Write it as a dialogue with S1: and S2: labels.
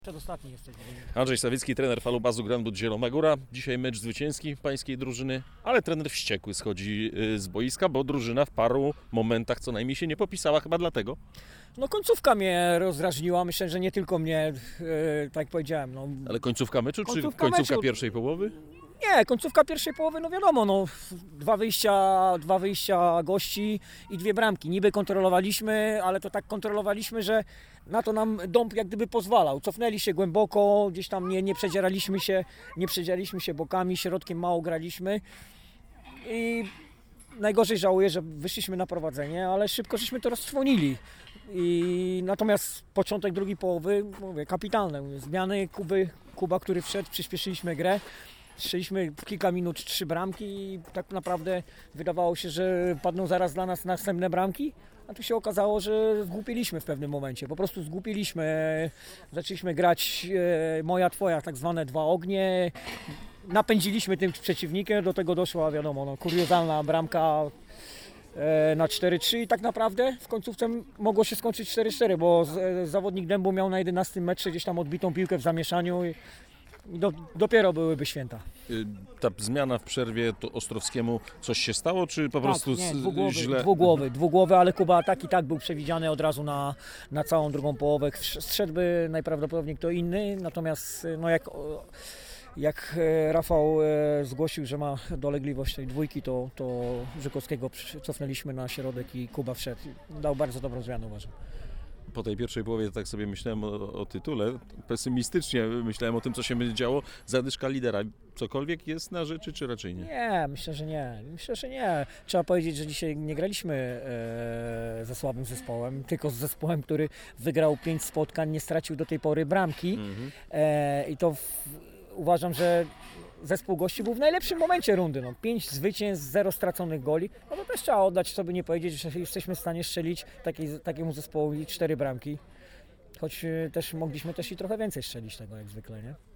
S1: Przedostatni jesteś.
S2: Andrzej Sawicki, trener Falubazu Grand But Zielona Góra. Dzisiaj mecz zwycięski pańskiej drużyny, ale trener wściekły schodzi z boiska, bo drużyna w paru momentach co najmniej się nie popisała, chyba dlatego.
S1: No końcówka mnie rozdrażniła, myślę, że nie tylko mnie, tak jak powiedziałem. No.
S2: Ale końcówka meczu, czy
S1: Końcówka
S2: końcówka
S1: meczu.
S2: pierwszej połowy?
S1: Nie, końcówka pierwszej połowy, no wiadomo, no, dwa wyjścia gości i dwie bramki. Niby kontrolowaliśmy, ale to tak kontrolowaliśmy, że na to nam Dąb jak gdyby pozwalał. Cofnęli się głęboko, gdzieś tam nie przedzieraliśmy się bokami, środkiem mało graliśmy. I najgorzej żałuję, że wyszliśmy na prowadzenie, ale szybko żeśmy to roztrwonili. Natomiast początek drugiej połowy, mówię, kapitalne. Zmiany Kuba, który wszedł, przyspieszyliśmy grę. Strzeliśmy w kilka minut 3 bramki i tak naprawdę wydawało się, że padną zaraz dla nas następne bramki, a tu się okazało, że zgłupieliśmy w pewnym momencie. Po prostu zgłupieliśmy. Zaczęliśmy grać moja, twoja, tak zwane dwa ognie. Napędziliśmy tym przeciwnikiem, do tego doszła, wiadomo, no, kuriozalna bramka na 4-3 i tak naprawdę w końcówce mogło się skończyć 4-4, bo zawodnik Dębu miał na 11 metrze gdzieś tam odbitą piłkę w zamieszaniu i dopiero byłyby święta.
S2: Ta zmiana w przerwie, to Ostrowskiemu coś się stało, czy po prostu
S1: nie,
S2: źle?
S1: Dwugłowy, ale Kuba tak i tak był przewidziany od razu na całą drugą połowę. Wszedłby najprawdopodobniej kto inny, natomiast no jak Rafał zgłosił, że ma dolegliwość tej dwójki, to Żykowskiego cofnęliśmy na środek i Kuba wszedł. Dał bardzo dobrą zmianę, uważam.
S2: Po tej pierwszej połowie tak sobie myślałem o tytule, pesymistycznie myślałem o tym, co się będzie działo. Zadyszka lidera. Cokolwiek jest na rzeczy, czy raczej nie?
S1: Nie, myślę, że nie. Trzeba powiedzieć, że dzisiaj nie graliśmy ze słabym zespołem, tylko z zespołem, który wygrał 5 spotkań, nie stracił do tej pory bramki. I to uważam, że zespół gości był w najlepszym momencie rundy. 5 zwycięstw, 0 straconych goli. No to też trzeba oddać, sobie nie powiedzieć, że jesteśmy w stanie strzelić takiemu zespołowi 4 bramki. Choć też mogliśmy i trochę więcej strzelić tego jak zwykle, nie?